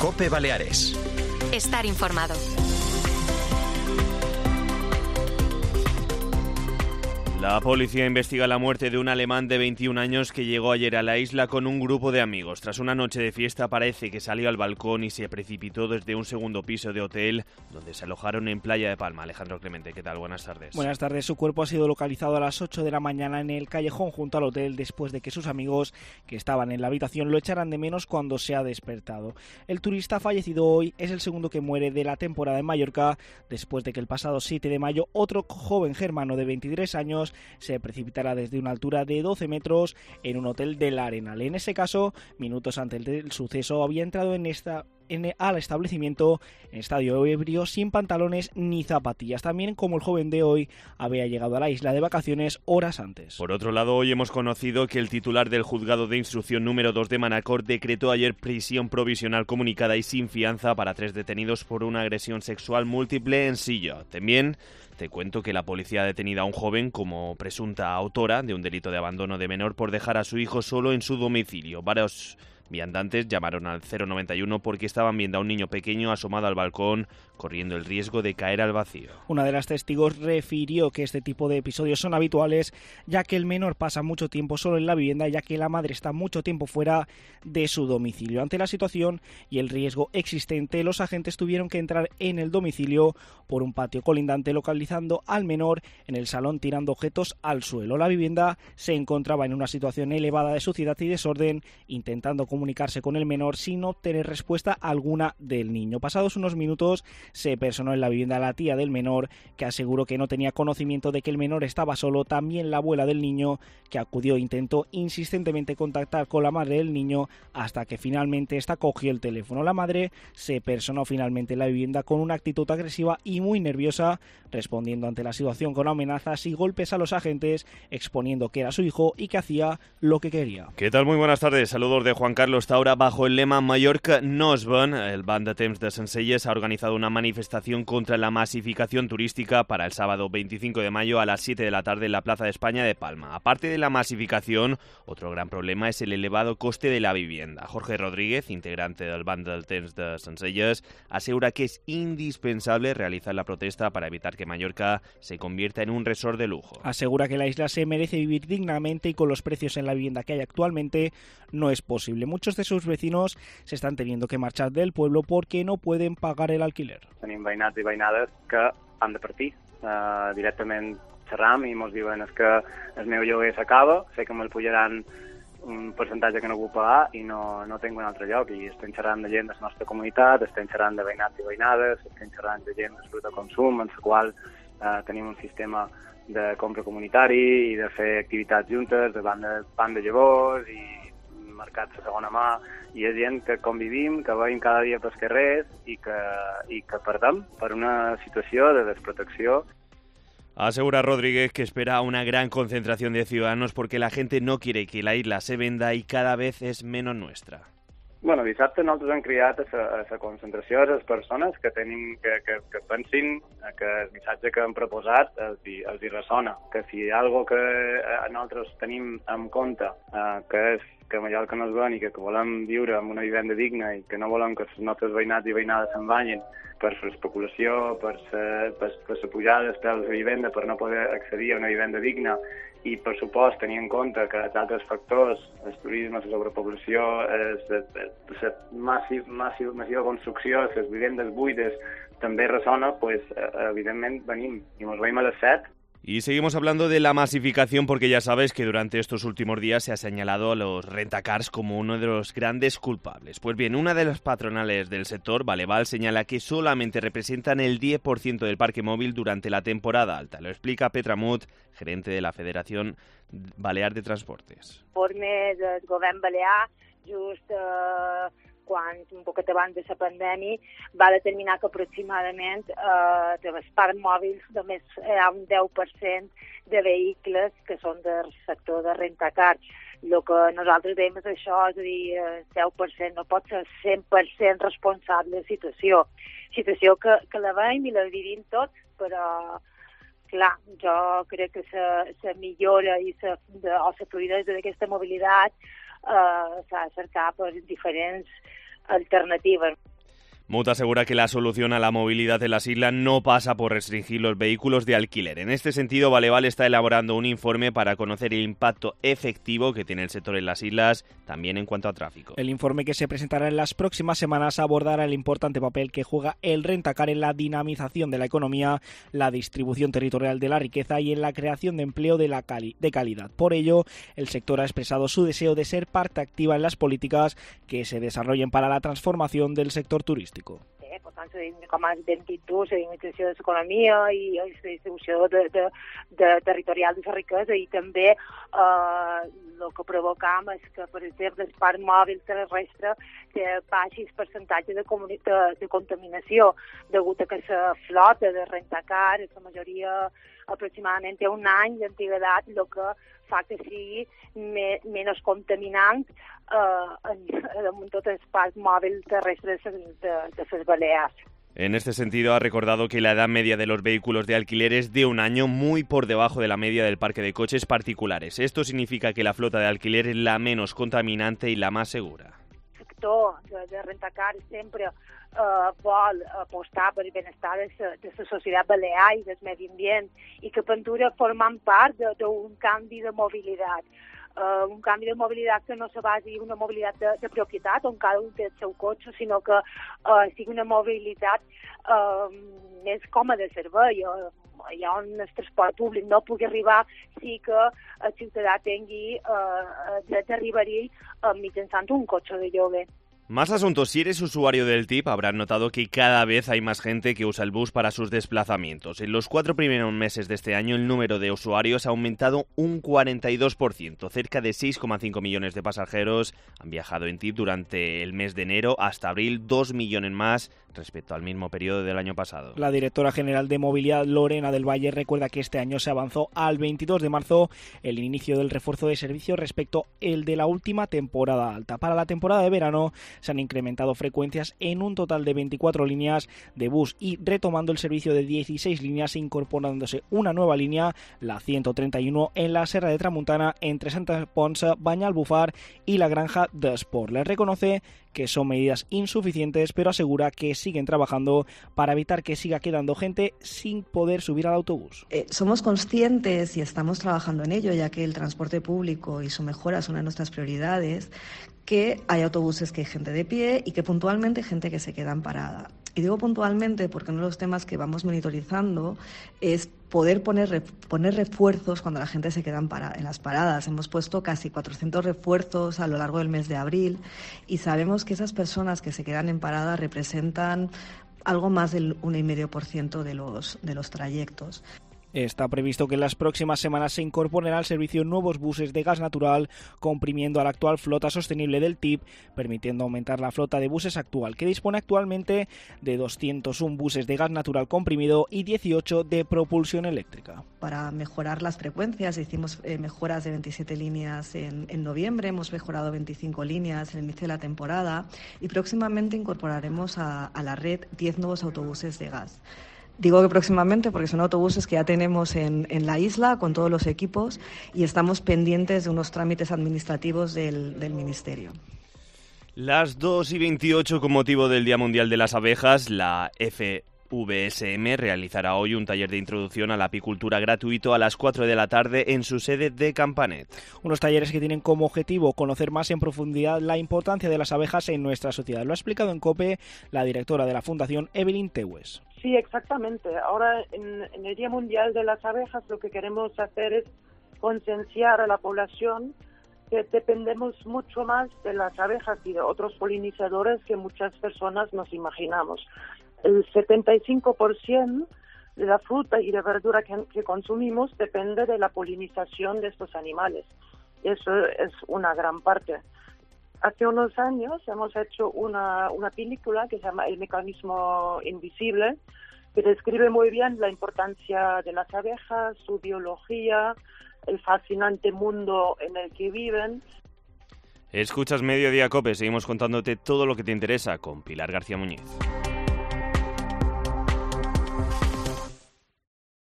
COPE Baleares. Estar informado. La policía investiga la muerte de un alemán de 21 años que llegó ayer a la isla con un grupo de amigos. Tras una noche de fiesta parece que salió al balcón y se precipitó desde un segundo piso de hotel donde se alojaron en Playa de Palma. Alejandro Clemente, ¿qué tal? Buenas tardes. Buenas tardes. Su cuerpo ha sido localizado a las 8 de la mañana en el callejón junto al hotel después de que sus amigos que estaban en la habitación lo echaran de menos cuando se ha despertado. El turista fallecido hoy es el segundo que muere de la temporada en Mallorca después de que el pasado 7 de mayo otro joven germano de 23 años se precipitara desde una altura de 12 metros en un hotel del Arenal. En ese caso, minutos antes del suceso, había entrado al establecimiento en estadio ebrio sin pantalones ni zapatillas. También, como el joven de hoy, había llegado a la isla de vacaciones horas antes. Por otro lado, hoy hemos conocido que el titular del juzgado de instrucción número 2 de Manacor decretó ayer prisión provisional comunicada y sin fianza para 3 detenidos por una agresión sexual múltiple en Silla. También te cuento que la policía ha detenido a un joven como presunta autora de un delito de abandono de menor por dejar a su hijo solo en su domicilio. Varios viandantes llamaron al 091 porque estaban viendo a un niño pequeño asomado al balcón, corriendo el riesgo de caer al vacío. Una de las testigos refirió que este tipo de episodios son habituales, ya que el menor pasa mucho tiempo solo en la vivienda, ya que la madre está mucho tiempo fuera de su domicilio. Ante la situación y el riesgo existente, los agentes tuvieron que entrar en el domicilio por un patio colindante, localizando al menor en el salón tirando objetos al suelo. La vivienda se encontraba en una situación elevada de suciedad y desorden, intentando comunicarse con el menor sin obtener respuesta alguna del niño. Pasados unos minutos se personó en la vivienda la tía del menor, que aseguró que no tenía conocimiento de que el menor estaba solo. También la abuela del niño, que acudió e intentó insistentemente contactar con la madre del niño hasta que finalmente esta cogió el teléfono. La madre se personó finalmente en la vivienda con una actitud agresiva y muy nerviosa, respondiendo ante la situación con amenazas y golpes a los agentes, exponiendo que era su hijo y que hacía lo que quería. ¿Qué tal? Muy buenas tardes. Saludos de Juan Carlos Taura. Bajo el lema Mallorca no es ven, el Band de Temps de Sencelles ha organizado una manifestación contra la masificación turística para el sábado 25 de mayo a las 7 de la tarde en la Plaza de España de Palma. Aparte de la masificación, otro gran problema es el elevado coste de la vivienda. Jorge Rodríguez, integrante del Band del Temps de Sencelles, asegura que es indispensable realizar la protesta para evitar que Mallorca se convierta en un resort de lujo. Asegura que la isla se merece vivir dignamente y con los precios en la vivienda que hay actualmente no es posible. Muchos de sus vecinos se están teniendo que marchar del pueblo porque no pueden pagar el alquiler. Tenim veïnats i veïnades que han de partir. Directament xerram i ens diuen que el meu lloguer s'acaba, sé que me'l pujaran un percentatge que no puc pagar i no tinc un altre lloc. I estem xerrant de gent de la nostra comunitat, estem xerrant de veïnats i veïnades, estem xerrant de gent de fruita consum, en la qual tenim un sistema de compra comunitari i de fer activitats juntes, de banc de llavors i mercats de segona mà, i és gent que convivim, que veiem cada dia pels carrers i que perdem per una situació de desprotecció. Asegura Rodríguez que espera una gran concentración de ciudadanos porque la gente no quiere que la isla se venda y cada vez es menos nuestra. Bueno, dissabte nosaltres hem cridat a la concentració de les persones que tenim que pensin que el missatge que hem proposat els hi ressona, que si hi ha alguna que nosaltres tenim en compte, que és que Mallorca no és ven i que volem viure en una vivenda digna i que no volem que els nostres veïnats i veïnades se'n banyin per l'especulació, per la pujada dels preus de vivenda, per no poder accedir a una vivenda digna i, per supost, tenir en compte que altres factors, el turisme, la sobrepoblació, la massiva construcció, les vivendes buides, també ressona, pues, evidentment venim i ens veiem a les 7. Y seguimos hablando de la masificación porque ya sabes que durante estos últimos días se ha señalado a los rentacars como uno de los grandes culpables. Pues bien, una de las patronales del sector, Valeval, señala que solamente representan el 10% del parque móvil durante la temporada alta. Lo explica Petra Mut, gerente de la Federación Balear de Transportes. Informe del govern balear just quan un poquet abans de la pandèmia va determinar que aproximadament dels parcs mòbils només hi ha un 10% de vehicles que són del sector de rentacar. El que nosaltres dèiem és això, és a dir, 10% no pot ser 100% responsable de la situació. Situació que la veiem i la vivim tots, però clar, jo crec que la millora i la fluïdesa d'aquesta mobilitat s'ha de cercar per diferents alternatives. MUT asegura que la solución a la movilidad en las islas no pasa por restringir los vehículos de alquiler. En este sentido, Valeval está elaborando un informe para conocer el impacto efectivo que tiene el sector en las islas, también en cuanto a tráfico. El informe, que se presentará en las próximas semanas, abordará el importante papel que juega el rentacar en la dinamización de la economía, la distribución territorial de la riqueza y en la creación de empleo de calidad. Por ello, el sector ha expresado su deseo de ser parte activa en las políticas que se desarrollen para la transformación del sector turístico. Per tant, com a identitat, la dinamització de l'economia i la distribució territorial de la riquesa, i també el que provocam és que, per exemple, el parc mòbil terrestre té baixos percentatges de contaminació degut a que la flota de rentacar, la majoria aproximadament té un any d'antiguitat, el que fa que sigui menys contaminant en tot el parc mòbil terrestre de les Balears. En este sentido, ha recordado que la edad media de los vehículos de alquiler es de un año, muy por debajo de la media del parque de coches particulares. Esto significa que la flota de alquiler es la menos contaminante y la más segura. El sector de rentacar sempre vol apostar per el benestar de la societat balear i del medi ambient, i que Ventura formen part d'un canvi de mobilitat. Un canvi de mobilitat que no se basi en una mobilitat de propietat, on cada un té el seu cotxe, sinó que sigui una mobilitat més còmoda de servei, allà on el transport públic no pugui arribar, sí que el ciutadà tingui dret d'arribar-hi mitjançant un cotxe de lloguer. Más asuntos. Si eres usuario del TIP, habrás notado que cada vez hay más gente que usa el bus para sus desplazamientos. En los 4 primeros meses de este año, el número de usuarios ha aumentado un 42%. Cerca de 6,5 millones de pasajeros han viajado en TIP durante el mes de enero. Hasta abril, 2 millones más respecto al mismo periodo del año pasado. La directora general de Movilidad, Lorena del Valle, recuerda que este año se avanzó al 22 de marzo el inicio del refuerzo de servicio respecto el de la última temporada alta. Para la temporada de verano se han incrementado frecuencias en un total de 24 líneas de bus y retomando el servicio de 16 líneas, incorporándose una nueva línea, la 131, en la Serra de Tramuntana entre Santa Ponsa, Banyalbufar y la Granja de Esport. Le reconoce que son medidas insuficientes, pero asegura que siguen trabajando para evitar que siga quedando gente sin poder subir al autobús. Somos conscientes y estamos trabajando en ello, ya que el transporte público y su mejora son una de nuestras prioridades, que hay autobuses que hay gente de pie y que puntualmente hay gente que se queda en parada. Y digo puntualmente porque uno de los temas que vamos monitorizando es poder poner refuerzos cuando la gente se queda en las paradas. Hemos puesto casi 400 refuerzos a lo largo del mes de abril y sabemos que esas personas que se quedan en parada representan algo más del 1,5% de los trayectos. Está previsto que en las próximas semanas se incorporen al servicio nuevos buses de gas natural, comprimiendo a la actual flota sostenible del TIP, permitiendo aumentar la flota de buses actual, que dispone actualmente de 201 buses de gas natural comprimido y 18 de propulsión eléctrica. Para mejorar las frecuencias hicimos mejoras de 27 líneas en noviembre, hemos mejorado 25 líneas en el inicio de la temporada y próximamente incorporaremos a la red 10 nuevos autobuses de gas. Digo que próximamente porque son autobuses que ya tenemos en la isla con todos los equipos y estamos pendientes de unos trámites administrativos del Ministerio. Las 2:28, con motivo del Día Mundial de las Abejas, la FVSM realizará hoy un taller de introducción a la apicultura gratuito a las 4 de la tarde en su sede de Campanet. Unos talleres que tienen como objetivo conocer más en profundidad la importancia de las abejas en nuestra sociedad. Lo ha explicado en COPE la directora de la Fundación, Evelyn Teues. Sí, exactamente. Ahora, en el Día Mundial de las Abejas, lo que queremos hacer es concienciar a la población que dependemos mucho más de las abejas y de otros polinizadores que muchas personas nos imaginamos. El 75% de la fruta y de verdura que consumimos depende de la polinización de estos animales. Y eso es una gran parte. Hace unos años hemos hecho una película que se llama El mecanismo invisible, que describe muy bien la importancia de las abejas, su biología, el fascinante mundo en el que viven. Escuchas Mediodía COPE, seguimos contándote todo lo que te interesa con Pilar García Muñiz.